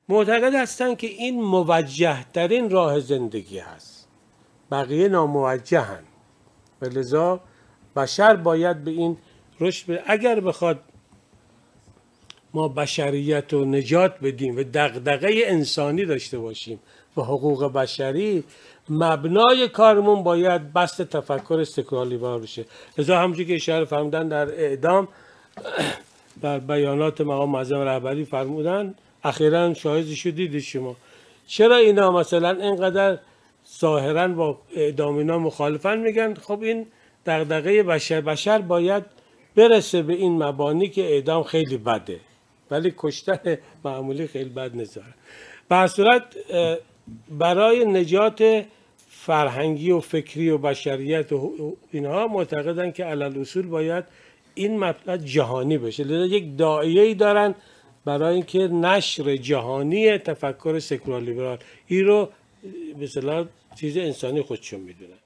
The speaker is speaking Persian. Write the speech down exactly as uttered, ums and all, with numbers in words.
معتقد هستند که این موجه ترین راه زندگی هست، بقیه ناموجهن و لذا بشر باید به این رشد بده. اگر بخواد ما بشریت رو نجات بدیم و دغدغه انسانی داشته باشیم و حقوق بشری، مبنای کارمون باید بست تفکر سکولاریسم بشه. لذا همونجوری که اشاره فرمودن در اعدام، در بیانات مقام معظم رهبری فرمودن، اخیراً شاهدش دیدید شما، چرا اینا مثلا اینقدر ظاهراً با اعدام اینا مخالفن؟ میگن خب این دغدغه بشر، بشر باید برسه به این مبانی که اعدام خیلی بده ولی کشتن معمولی خیلی بد نذاره. به هر صورت برای نجات فرهنگی و فکری و بشریت و اینها معتقدن که علل اصول باید این مطلب جهانی بشه. لذا یک داعیه‌ای دارن برای اینکه نشر جهانی تفکر سکولار لیبرال، این رو به اصطلاح چیز انسانی خودشون میدونن.